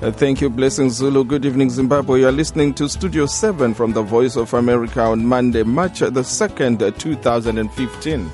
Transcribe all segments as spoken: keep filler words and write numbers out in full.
Uh, thank you, Blessing Zulu. Good evening, Zimbabwe. You are listening to Studio seven from the Voice of America on Monday, March the second, two thousand fifteen.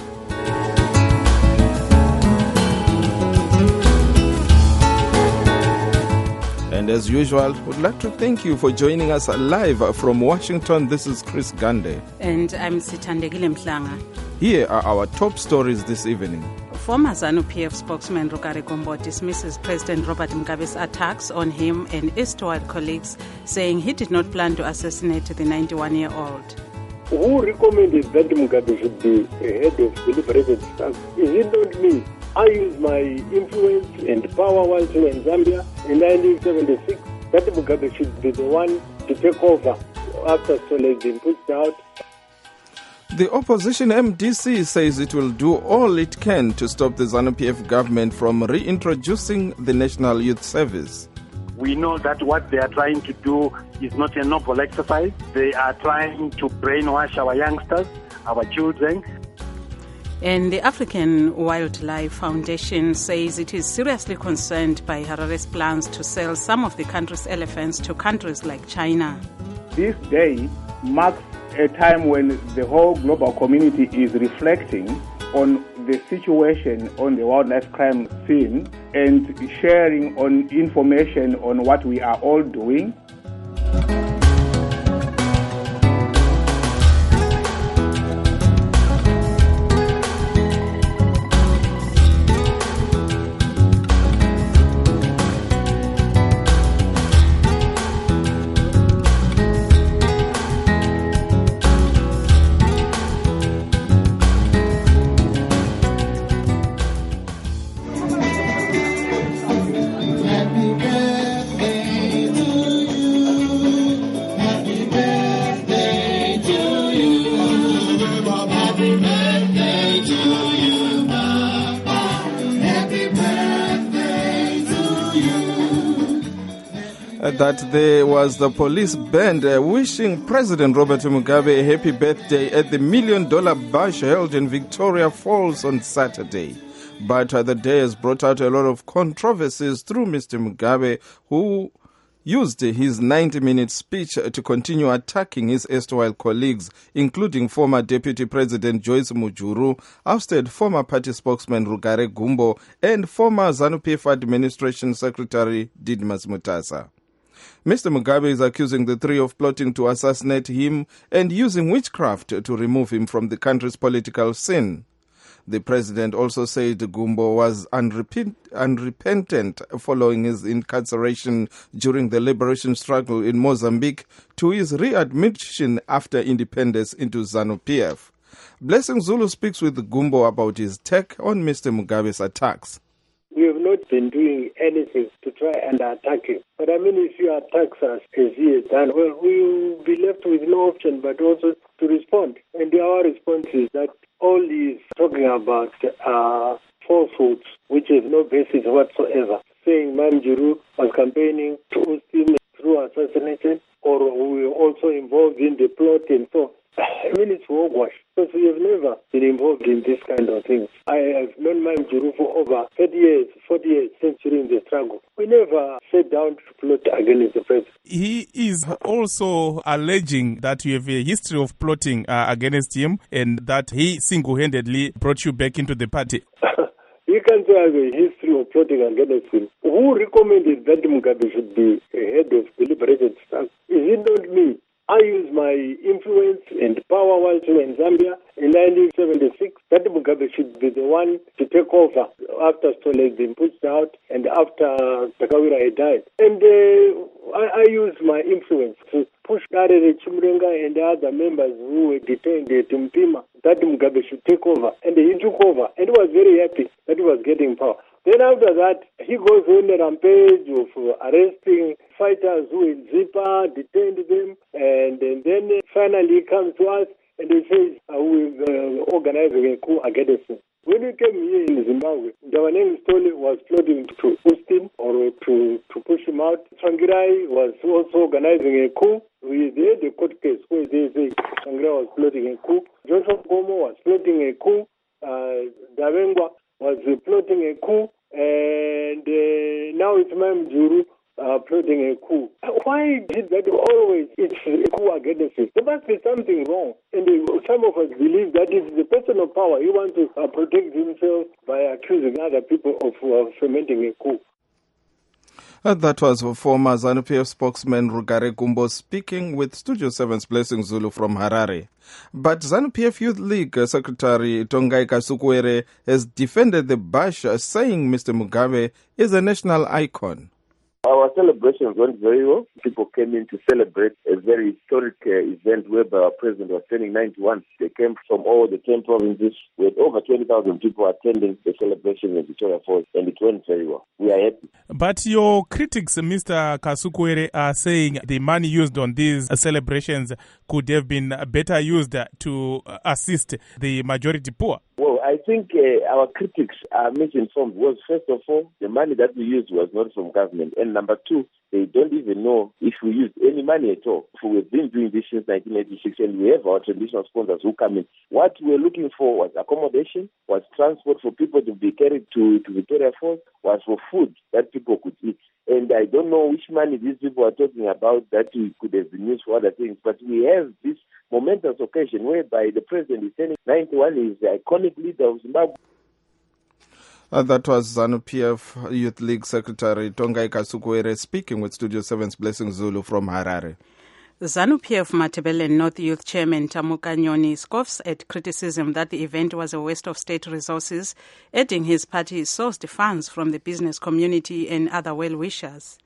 And as usual, would like to thank you for joining us live from Washington. This is Chris Gande. And I'm Sithandegile Mhlanga. Here are our top stories this evening. Former ZANU-P F spokesman Rugare Gumbo dismisses President Robert Mugabe's attacks on him and erstwhile colleagues, saying he did not plan to assassinate the ninety-one-year-old. Who recommended that Mugabe should be head of the liberated staff? Is it not me? I used my influence and power while still in Zambia in nineteen seventy-six. That Mugabe should be the one to take over after Sole has been pushed out. The opposition M D C says it will do all it can to stop the ZANU-P F government from reintroducing the National Youth Service. We know that what they are trying to do is not a noble exercise. They are trying to brainwash our youngsters, our children. And the African Wildlife Foundation says it is seriously concerned by Harare's plans to sell some of the country's elephants to countries like China. This day marks a time when the whole global community is reflecting on the situation on the wildlife crime scene and sharing on information on what we are all doing. That there was the police band uh, wishing President Robert Mugabe a happy birthday at the Million Dollar Bash held in Victoria Falls on Saturday. But uh, the day has brought out a lot of controversies through Mister Mugabe, who used his ninety-minute speech to continue attacking his erstwhile colleagues, including former Deputy President Joyce Mujuru, ousted former party spokesman Rugare Gumbo, and former ZANU-P F Administration Secretary Didmus Mutasa. Mister Mugabe is accusing the three of plotting to assassinate him and using witchcraft to remove him from the country's political scene. The president also said Gumbo was unrepent- unrepentant following his incarceration during the liberation struggle in Mozambique to his readmission after independence into ZANU-P F. Blessing Zulu speaks with Gumbo about his take on Mister Mugabe's attacks. We have not been doing anything to try and attack him. But I mean, if you attack us as he has done, well, we will be left with no option but also to respond. And our response is that all he is talking about are falsehoods, which have no basis whatsoever. Saying Mamjuru was campaigning to Austin through assassination, or we were also involved in the plot and so. I mean, it's hogwash, because we have never been involved in this kind of thing. I have known Mamjuru for over thirty years, forty years since during the struggle. We never sat down to plot against the president. He is also alleging that you have a history of plotting uh, against him and that he single-handedly brought you back into the party. You can't say I have a history of plotting against him. Who recommended that Mugabe should be head of the liberated staff? Is it not me? I used my influence and power while still in Zambia in nineteen seventy-six. That Mugabe should be the one to take over after Sole had been pushed out and after Takawira had died. And uh, I, I used my influence to push Darere Chimurenga and the other members who were detained at Mpima that Mugabe should take over. And he took over and was very happy that he was getting power. Then after that, he goes on a rampage of arresting fighters who in Zipa, detained them, and, and then finally he comes to us and he says, uh, we're uh, organizing a coup against him. When we came here in Zimbabwe, Dawaneng Stole was plotting to Austin or to, to push him out. Tsvangirai was also organizing a coup. We had a court case where they say Tsvangirai was plotting a coup. Joshua Gomo was plotting a coup. Uh, Davengwa was uh, plotting a coup. And uh, now it's Mamjuru uh, plotting a coup. Why is it that always it's a coup against it? There must be something wrong. And some of us believe that it's the person of power. He wants to uh, protect himself by accusing other people of uh, fomenting a coup. Uh, that was former ZANU-P F spokesman Rugare Gumbo speaking with Studio seven's Blessing Zulu from Harare. But ZANU-P F Youth League uh, Secretary Tongai Kasukuwere has defended the bash, uh, saying Mister Mugabe is a national icon. Our celebrations went very well. People came in to celebrate a very historic uh, event whereby our president was turning ninety-one. They came from all the ten provinces with over twenty thousand people attending the celebration in Victoria Falls, and it went very well. We are happy. But your critics, Mister Kasukuwere, are saying the money used on these celebrations could have been better used to assist the majority poor. Well, I think uh, our critics are misinformed. Was first of all, the money that we used was not from government, and number two, they don't even know if we used any money at all. We've been doing this since nineteen eighty-six, and we have our traditional sponsors who come in. What we were looking for was accommodation, was transport for people to be carried to, to Victoria Falls, was for food that people could eat. And I don't know which money these people are talking about that we could have been used for other things, but we have this momentous occasion whereby the president is turning ninety-one, is the iconic leader of Zimbabwe. Uh, that was ZANU-P F Youth League Secretary Tongai Kasukuwere speaking with Studio seven's Blessing Zulu from Harare. ZANU-P F Matabele North Youth Chairman Tamuka Nyoni scoffs at criticism that the event was a waste of state resources, adding his party sourced funds from the business community and other well-wishers.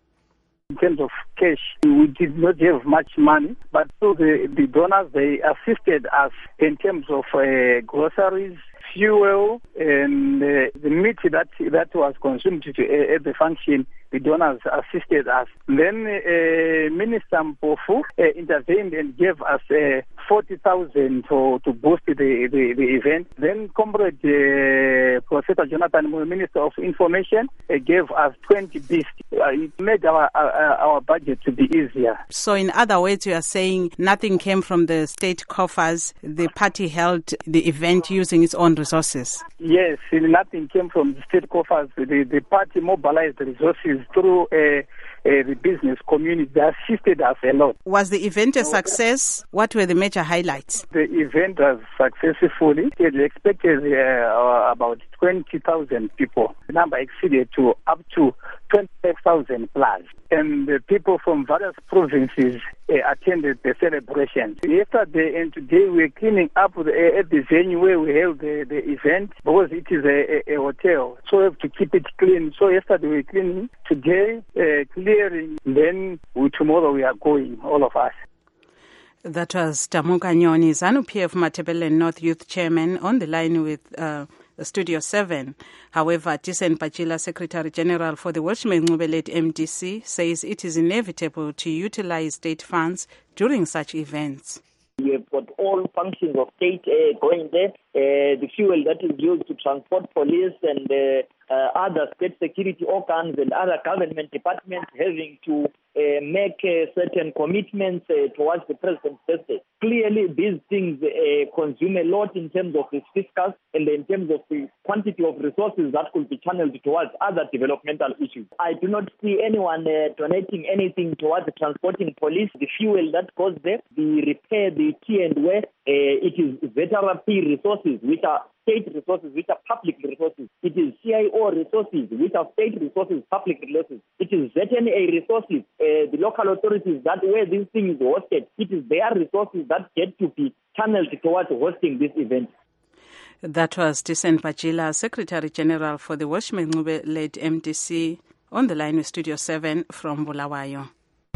In terms of cash, we did not have much money, but so the, the donors, they assisted us in terms of uh, groceries, fuel, and uh, the meat that that was consumed to, uh, at the function. The donors assisted us. Then uh, Minister Mpofu uh, intervened and gave us uh, forty thousand to, to boost the, the, the event. Then Comrade uh, Professor Jonathan, Minister of Information, uh, gave us twenty beasts. Uh, it made our, our our budget to be easier. So in other words, you are saying nothing came from the state coffers. The party held the event using its own resources. Yes, nothing came from the state coffers. The, the party mobilized the resources through uh, uh, the business community. They assisted us a lot. Was the event a success? What were the major highlights? The event was successful. We expected uh, about twenty thousand people. The number exceeded to up to twenty-five thousand plus. And the people from various provinces uh, attended the celebration. Yesterday and today we are cleaning up the, uh, at the venue where we held the, the event because it is a, a, a hotel. So we have to keep it clean. So yesterday we were cleaning, today uh, clearing, then we, tomorrow we are going, all of us. That was Tamuka Nyoni, ZANU-P F Matabele North Youth Chairman, on the line with uh, Studio seven. However, Tisen Pachila, Secretary General for the Welshman Ngubelate M D C, says it is inevitable to utilize state funds during such events. We have got all functions of state uh, going there. Uh, the fuel that is used to transport police and uh, uh, other state security organs and other government departments having to uh, make uh, certain commitments uh, towards the president's birthday. Clearly, these things uh, consume a lot in terms of the fiscal and in terms of the quantity of resources that could be channeled towards other developmental issues. I do not see anyone uh, donating anything towards transporting police, the fuel that goes there, the repair, the key and wear. Uh, it is veteran resources, which are state resources, which are public resources. It is C I O resources, which are state resources, public resources. It is Z N A resources, uh, the local authorities that where this thing is hosted. It is their resources that get to be channeled towards hosting this event. That was Tisen Pachila, Secretary General for the Welshman Ngubelate M D C, on the line with Studio seven from Bulawayo.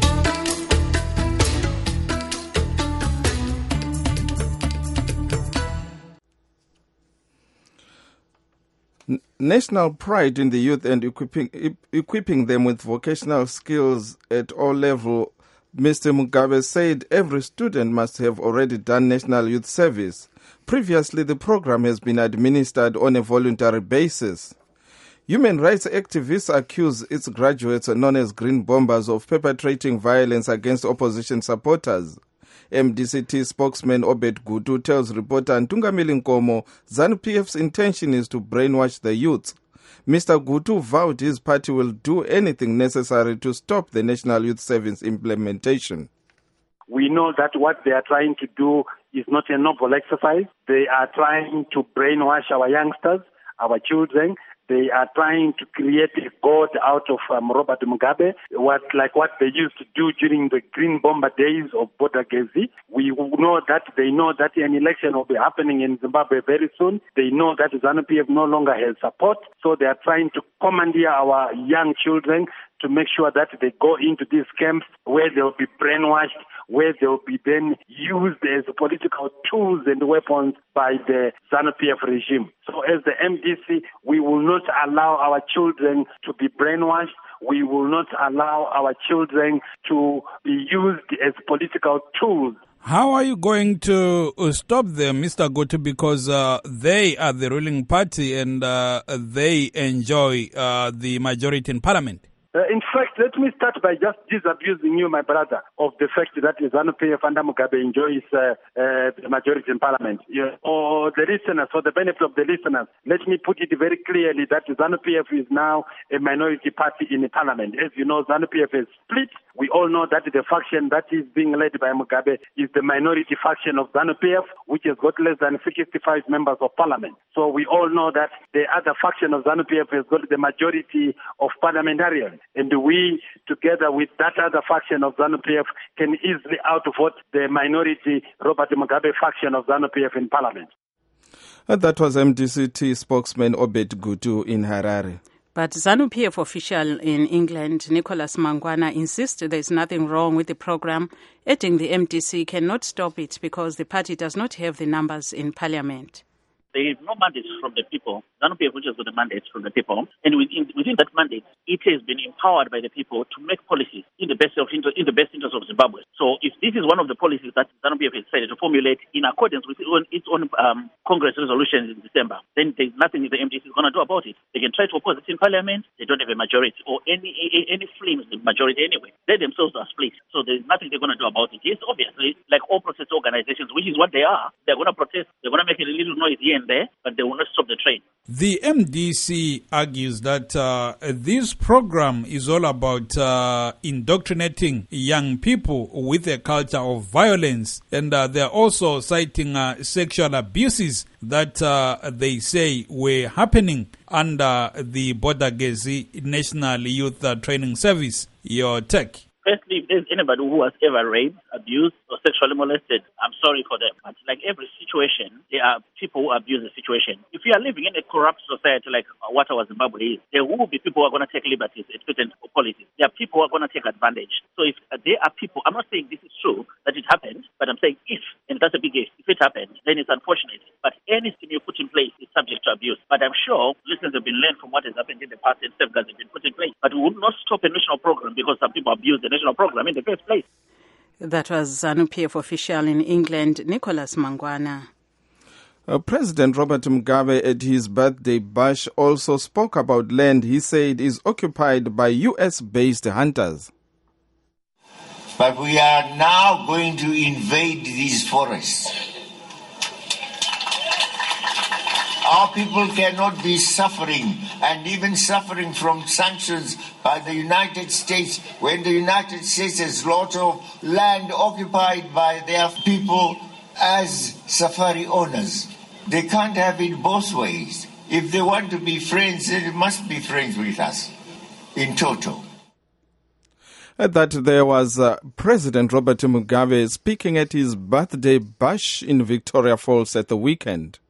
National pride in the youth and equipping, equipping them with vocational skills at all levels. Mister Mugabe said every student must have already done National Youth Service. Previously, the program has been administered on a voluntary basis. Human rights activists accuse its graduates, known as Green Bombers, of perpetrating violence against opposition supporters. M D C T spokesman Obed Gutu tells reporter Ntungamili Nkomo ZANU-P F's intention is to brainwash the youth. Mister Gutu vowed his party will do anything necessary to stop the National Youth Service implementation. We know that what they are trying to do is not a noble exercise. They are trying to brainwash our youngsters, our children. They are trying to create a god out of um, Robert Mugabe, what, like what they used to do during the Green Bomber days of Bodagezi. We know that they know that an election will be happening in Zimbabwe very soon. They know that ZANU-P F no longer has support, so they are trying to commandeer our young children to make sure that they go into these camps where they will be brainwashed, where they will be then used as political tools and weapons by the ZANU-P F regime. So as the M D C, we will not allow our children to be brainwashed. We will not allow our children to be used as political tools. How are you going to stop them, Mister Gutu, because uh, they are the ruling party and uh, they enjoy uh, the majority in parliament? Uh, in fact, let me start by just disabusing you, my brother, of the fact that ZANU-P F under Mugabe enjoys uh, uh, the majority in parliament. Yeah. For the listeners, for the benefit of the listeners, let me put it very clearly that ZANU-P F is now a minority party in the parliament. As you know, ZANU-P F is split. We all know that the faction that is being led by Mugabe is the minority faction of ZANU-P F, which has got less than sixty-five members of parliament. So we all know that the other faction of ZANU-P F has got the majority of parliamentarians. And we, together with that other faction of ZANU-P F, can easily outvote the minority Robert Mugabe faction of ZANU-P F in parliament. And that was M D C T spokesman Obed Gutu in Harare. But ZANU-P F official in England, Nicholas Mangwana, insists there is nothing wrong with the program, adding the M D C cannot stop it because the party does not have the numbers in parliament. There is no mandate from the people. ZANU-P F which has got the mandate from the people. And within, within that mandate, it has been empowered by the people to make policies in the best of in the best interest of Zimbabwe. So if this is one of the policies that ZANU-P F has decided to formulate in accordance with its own um, Congress resolutions in December, then there's nothing the M D C is going to do about it. They can try to oppose it in parliament. They don't have a majority or any any flames in majority anyway. They themselves are split. So there's nothing they're going to do about it. Yes, obviously, like all protest organizations, which is what they are, they're going to protest. They're going to make a little noise here and there, but they will not stop the train. The M D C argues that uh, this program is all about uh, indoctrinating young people with a culture of violence, and uh, they're also citing uh, sexual abuses that uh, they say were happening under the Bodagezi National Youth uh, Training Service. Your take? Firstly, if there's anybody who has ever raped, abused, or sexually molested, I'm sorry for them. But like every situation, there are people who abuse the situation. If you are living in a corrupt society like what our Zimbabwe is, there will be people who are going to take liberties at certain policies. There are people who are going to take advantage. So if uh, there are people, I'm not saying this is true, that it happened, but I'm saying if, and that's a big if, if it happened, then it's unfortunate. But anything you put in place is subject to abuse. But I'm sure lessons have been learned from what has happened in the past and safeguards have been put in place. But we would not stop a national program because some people abuse the national program in the first place. That was ZANU-P F official in England, Nicholas Mangwana. Uh, President Robert Mugabe at his birthday bash also spoke about land he said is occupied by U S-based hunters. But we are now going to invade these forests. Our people cannot be suffering, and even suffering from sanctions by the United States, when the United States has lots of land occupied by their people as safari owners. They can't have it both ways. If they want to be friends, then they must be friends with us, in total. That there was uh, President Robert Mugabe speaking at his birthday bash in Victoria Falls at the weekend.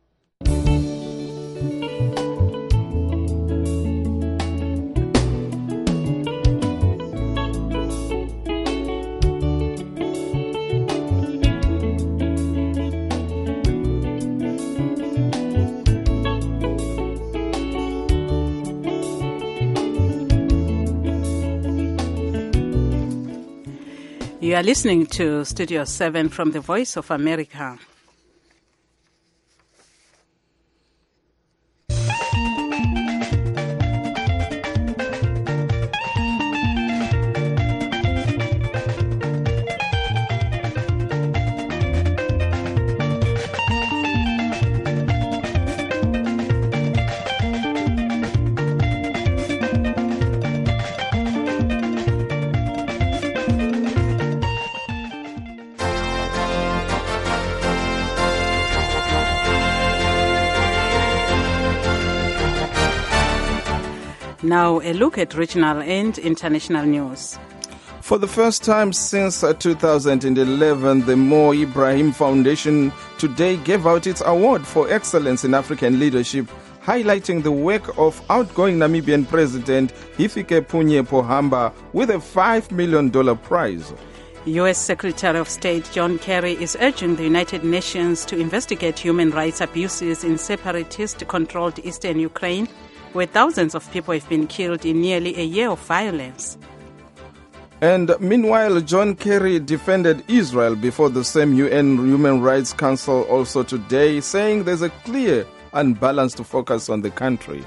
You are listening to Studio seven from the Voice of America. Now a look at regional and international news. For the first time since two thousand eleven, the Mo Ibrahim Foundation today gave out its award for excellence in African leadership, highlighting the work of outgoing Namibian President Hifikepunye Pohamba with a five million dollars prize. U S Secretary of State John Kerry is urging the United Nations to investigate human rights abuses in separatist-controlled eastern Ukraine, where thousands of people have been killed in nearly a year of violence. And meanwhile, John Kerry defended Israel before the same U N Human Rights Council also today, saying there's a clear unbalanced focus on the country.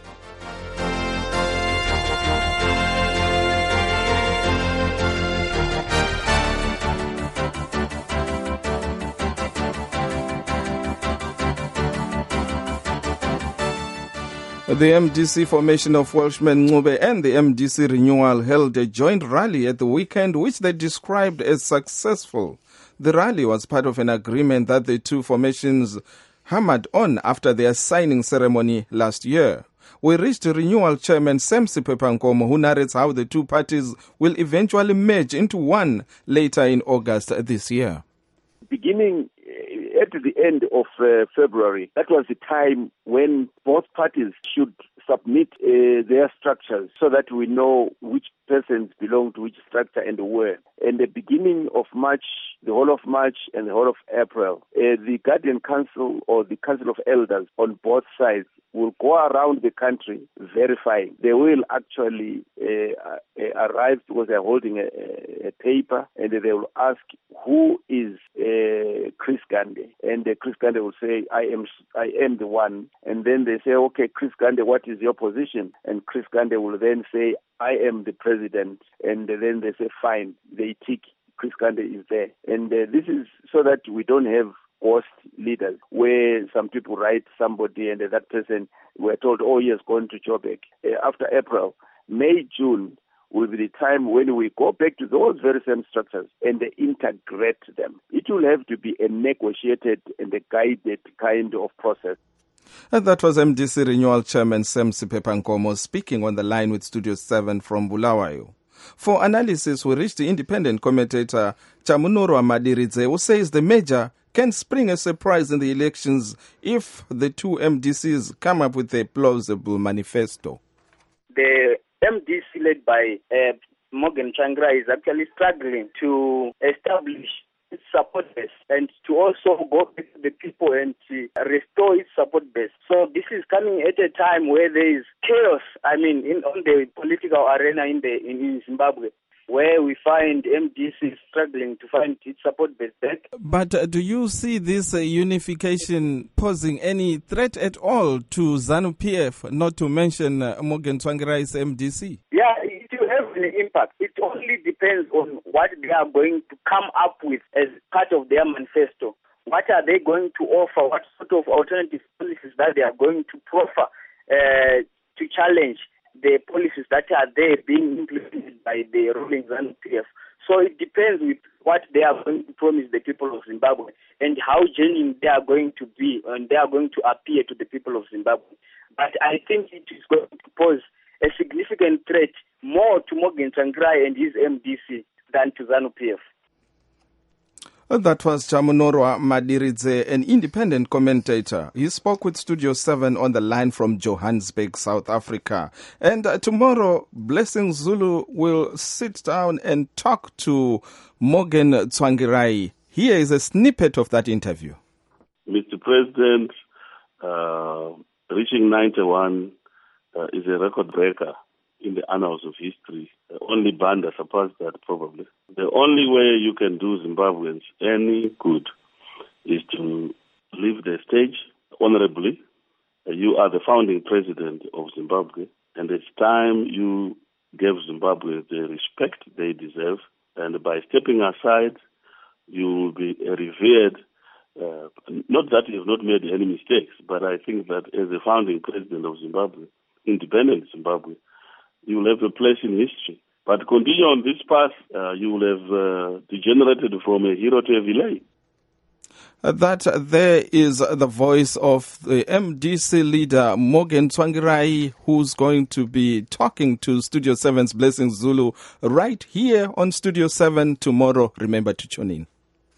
The M D C formation of Welshman Ncube and the M D C Renewal held a joint rally at the weekend, which they described as successful. The rally was part of an agreement that the two formations hammered on after their signing ceremony last year. We reached Renewal Chairman Sam Sipho, who narrates how the two parties will eventually merge into one later in August this year. Beginning at the end of uh, February, that was the time when both parties should submit uh, their structures so that we know which persons belong to which structure and where. And the beginning of March, the whole of March and the whole of April, uh, the Guardian Council or the Council of Elders on both sides will go around the country verifying. They will actually uh, uh, arrive because they're holding a, a paper, and they will ask who is uh, Chris Gande, and uh, Chris Gande will say, I am I am the one. And then they say, okay, Chris Gande, what is your position? And Chris Gande will then say, I am the president. And then they say, fine. They tick, Chris Gande is there. And uh, this is so that we don't have ghost leaders where some people write somebody and uh, that person, we're told, oh, he has gone to Joburg. Uh, after April, May, June will be the time when we go back to those very same structures and they integrate them. It will have to be a negotiated and a guided kind of process. And that was M D C Renewal Chairman Sam Sipho speaking on the line with Studio seven from Bulawayo. For analysis, we reached the independent commentator Chamunoro Madiridze, who says the merger can spring a surprise in the elections if the two M D Cs come up with a plausible manifesto. The M D C led by uh, Morgan Tsvangirai is actually struggling to establish its support base and to also go back to the people and uh, restore its support base. So this is coming at a time where there is chaos, I mean, in, on the political arena in, the, in, in Zimbabwe, where we find M D C struggling to find its support base back. But uh, do you see this uh, unification posing any threat at all to ZANU-P F, not to mention uh, Morgan Tsvangirai's M D C? Yeah, it will have an impact. It only depends on what they are going to come up with as part of their manifesto. What are they going to offer? What sort of alternative policies that they are going to proffer uh, to challenge the policies that are there being implemented by the ruling ZANU-P F. So it depends with what they are going to promise the people of Zimbabwe and how genuine they are going to be and they are going to appear to the people of Zimbabwe. But I think it is going to pose a significant threat more to Morgan Tsvangirai and his M D C than to ZANU-P F. That was Chamunoro Madiridze, an independent commentator. He spoke with Studio seven on the line from Johannesburg, South Africa. And uh, tomorrow, Blessing Zulu will sit down and talk to Morgan Tsvangirai. Here is a snippet of that interview. Mister President, uh, reaching ninety-one uh, is a record breaker in the annals of history. Uh, only Banda surpassed that, probably. The only way you can do Zimbabweans any good is to leave the stage honorably. Uh, you are the founding president of Zimbabwe, and it's time you gave Zimbabwe the respect they deserve. And by stepping aside, you will be revered. Uh, not that you have not made any mistakes, but I think that as the founding president of Zimbabwe, independent Zimbabwe, you will have a place in history. But continue on this path, uh, you will have uh, degenerated from a hero to a villain. Uh, that uh, there is the voice of the M D C leader, Morgan Tsvangirai, who's going to be talking to Studio seven's Blessing Zulu right here on Studio seven tomorrow. Remember to tune in.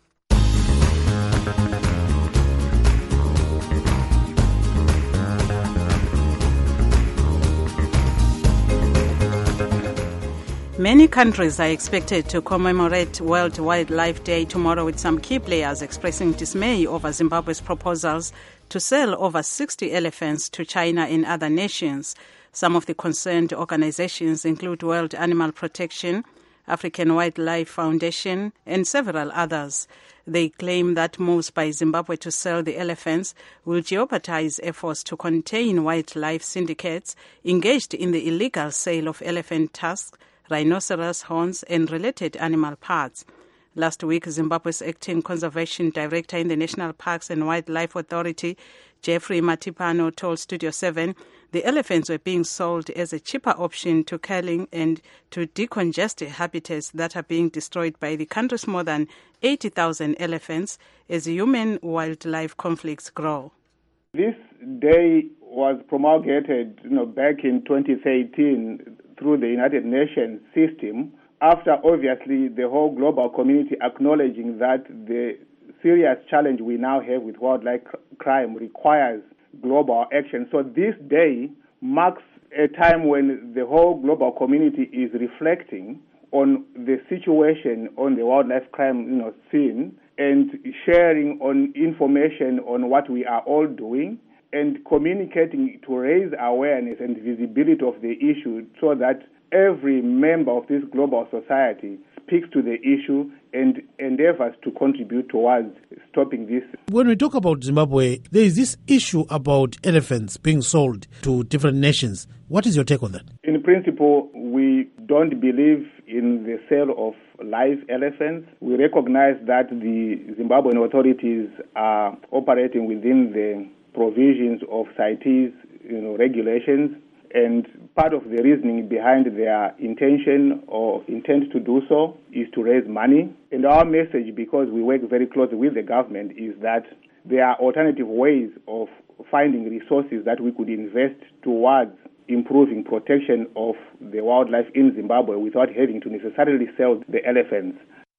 Many countries are expected to commemorate World Wildlife Day tomorrow, with some key players expressing dismay over Zimbabwe's proposals to sell over sixty elephants to China and other nations. Some of the concerned organizations include World Animal Protection, African Wildlife Foundation, and several others. They claim that moves by Zimbabwe to sell the elephants will jeopardize efforts to contain wildlife syndicates engaged in the illegal sale of elephant tusks, rhinoceros horns, and related animal parts. Last week, Zimbabwe's acting conservation director in the National Parks and Wildlife Authority, Jeffrey Matipano, told Studio seven the elephants were being sold as a cheaper option to culling and to decongest habitats that are being destroyed by the country's more than eighty thousand elephants as human-wildlife conflicts grow. This day was promulgated, you know, back in twenty thirteen through the United Nations system, after obviously the whole global community acknowledging that the serious challenge we now have with wildlife crime requires global action. So this day marks a time when the whole global community is reflecting on the situation on the wildlife crime, you know, scene, and sharing on information on what we are all doing, and communicating to raise awareness and visibility of the issue so that every member of this global society speaks to the issue and endeavors to contribute towards stopping this. When we talk about Zimbabwe, there is this issue about elephants being sold to different nations. What is your take on that? In principle, we don't believe in the sale of live elephants. We recognize that the Zimbabwean authorities are operating within the provisions of CITES, you know, regulations, and part of the reasoning behind their intention or intent to do so is to raise money. And our message, because we work very closely with the government, is that there are alternative ways of finding resources that we could invest towards improving protection of the wildlife in Zimbabwe without having to necessarily sell the elephants.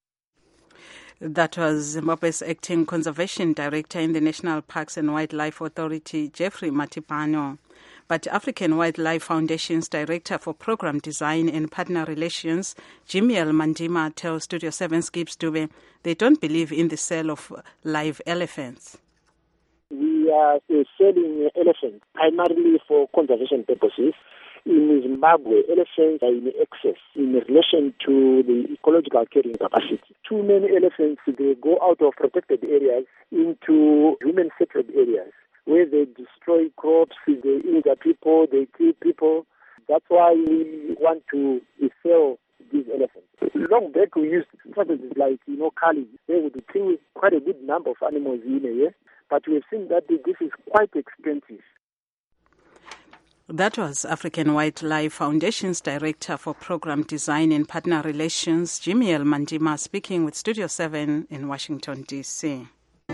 That was Zimbabwe's acting conservation director in the National Parks and Wildlife Authority, Jeffrey Matipano. But African Wildlife Foundation's director for program design and partner relations, Jimiel Mandima, tells Studio seven's Gibbs Dube they don't believe in the sale of live elephants. We are selling elephants primarily for conservation purposes. In Zimbabwe, elephants are in excess in relation to the ecological carrying capacity. Too many elephants, they go out of protected areas into human-sacred areas where they destroy crops, they injure people, they kill people. That's why we want to sell these elephants. Long back, we used strategies like, you know, culling. They would kill quite a good number of animals in a year, but we have seen that this is quite expensive. That was African Wildlife Foundation's Director for Program Design and Partner Relations, Jimiel Mandima, speaking with Studio seven in Washington, D C.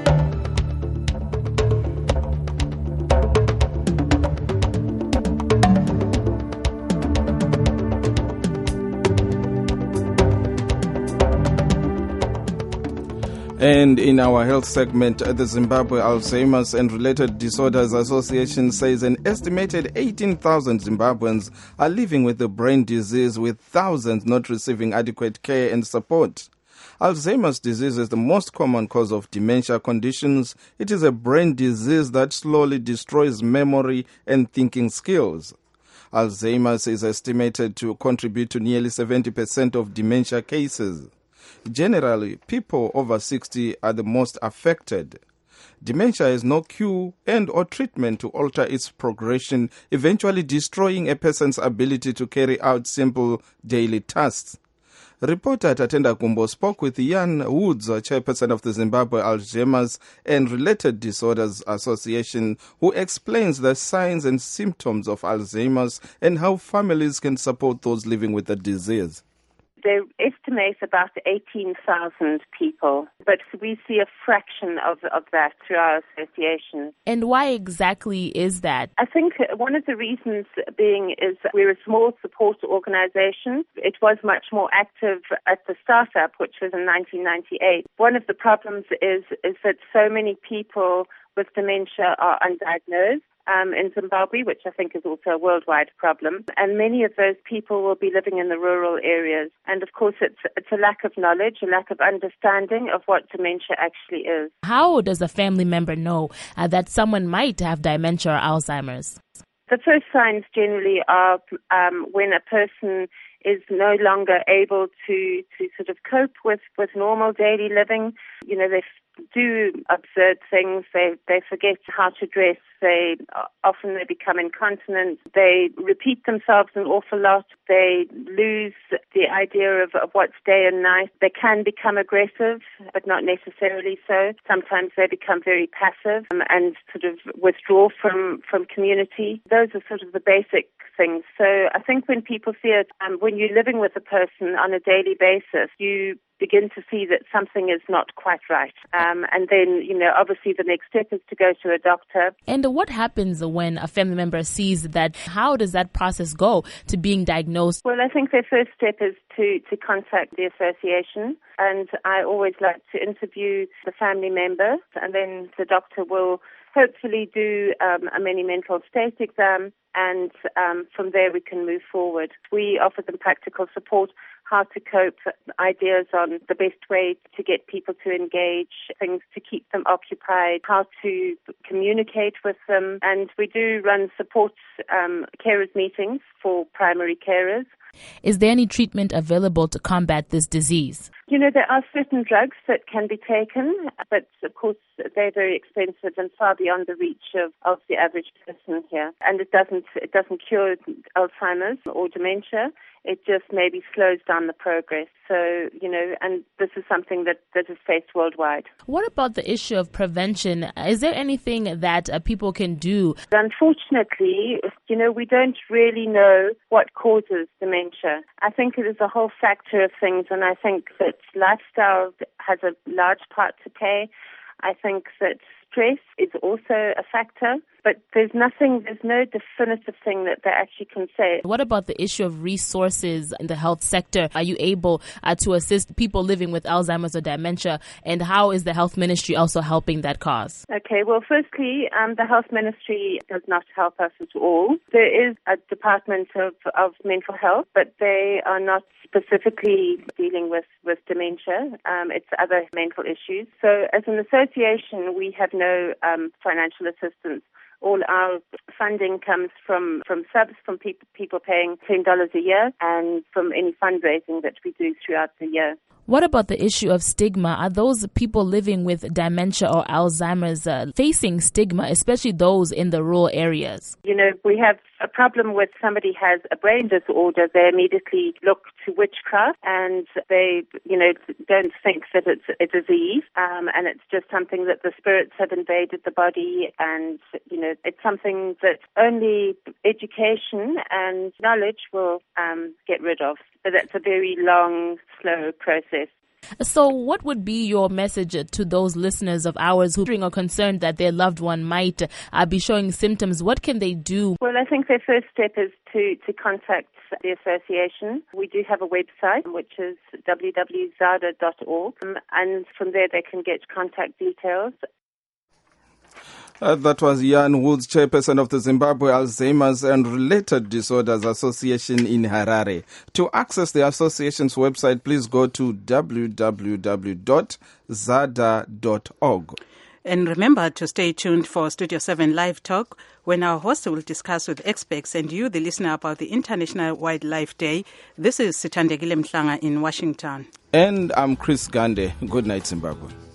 And in our health segment, the Zimbabwe Alzheimer's and Related Disorders Association says an estimated eighteen thousand Zimbabweans are living with the brain disease, with thousands not receiving adequate care and support. Alzheimer's disease is the most common cause of dementia conditions. It is a brain disease that slowly destroys memory and thinking skills. Alzheimer's is estimated to contribute to nearly seventy percent of dementia cases. Generally, people over sixty are the most affected. Dementia has no cure and or treatment to alter its progression, eventually destroying a person's ability to carry out simple daily tasks. Reporter Tatenda Kumbo spoke with Jan Woods, chairperson of the Zimbabwe Alzheimer's and Related Disorders Association, who explains the signs and symptoms of Alzheimer's and how families can support those living with the disease. They estimate about eighteen thousand people, but we see a fraction of, of that through our association. And why exactly is that? I think one of the reasons being is that we're a small support organization. It was much more active at the startup, which was in nineteen ninety-eight. One of the problems is, is that so many people with dementia are undiagnosed. Um, in Zimbabwe, which I think is also a worldwide problem. And many of those people will be living in the rural areas. And of course, it's it's a lack of knowledge, a lack of understanding of what dementia actually is. How does a family member know uh, that someone might have dementia or Alzheimer's? The first signs generally are um, when a person is no longer able to, to sort of cope with, with normal daily living. You know, they do absurd things. They they forget how to dress. They often they become incontinent. They repeat themselves an awful lot. They lose the idea of, of what's day and night. They can become aggressive, but not necessarily so. Sometimes they become very passive um, and sort of withdraw from, from community. Those are sort of the basic things. So I think when people see it, um, when you're living with a person on a daily basis, you begin to see that something is not quite right. Um, and then, you know, obviously the next step is to go to a doctor. And what happens when a family member sees that? How does that process go to being diagnosed? Well, I think their first step is to, to contact the association. And I always like to interview the family member, and then the doctor will hopefully do um, a mini mental state exam, and um, from there we can move forward. We offer them practical support, how to cope, ideas on the best way to get people to engage, things to keep them occupied, how to communicate with them. And we do run support um, carers meetings for primary carers. Is there any treatment available to combat this disease? You know, there are certain drugs that can be taken, but of course they're very expensive and far beyond the reach of, of the average person here. And it doesn't it doesn't cure Alzheimer's or dementia. It just maybe slows down the progress. So, you know, and this is something that, that is faced worldwide. What about the issue of prevention? Is there anything that uh, people can do? Unfortunately, you know, we don't really know what causes dementia. I think it is a whole factor of things, and I think that lifestyle has a large part to play. I think that stress is also a factor, but there's nothing, there's no definitive thing that they actually can say. What about the issue of resources in the health sector? Are you able uh, to assist people living with Alzheimer's or dementia, and how is the health ministry also helping that cause? Okay, well, firstly, um, the health ministry does not help us at all. There is a department of, of mental health, but they are not specifically dealing with, with dementia. Um, it's other mental issues. So as an association, we have no um, financial assistance. All our funding comes from, from subs, from people, people paying ten dollars a year, and from any fundraising that we do throughout the year. What about the issue of stigma? Are those people living with dementia or Alzheimer's uh, facing stigma, especially those in the rural areas? You know, we have a problem with somebody has a brain disorder. They immediately look to witchcraft, and they, you know, don't think that it's a disease, um, and it's just something that the spirits have invaded the body, and, you know, it's something that only education and knowledge will um, get rid of. But that's a very long, slow process. So what would be your message to those listeners of ours who are concerned that their loved one might uh, be showing symptoms? What can they do? Well, I think their first step is to, to contact the association. We do have a website, which is w w w dot zada dot org, um, and from there they can get contact details. Uh, that was Jan Woods, chairperson of the Zimbabwe Alzheimer's and Related Disorders Association in Harare. To access the association's website, please go to w w w dot zada dot org. And remember to stay tuned for Studio seven Live Talk, when our host will discuss with experts and you, the listener, about the International Wildlife Day. This is Sithandegile Mhlanga in Washington. And I'm Chris Gande. Good night, Zimbabwe.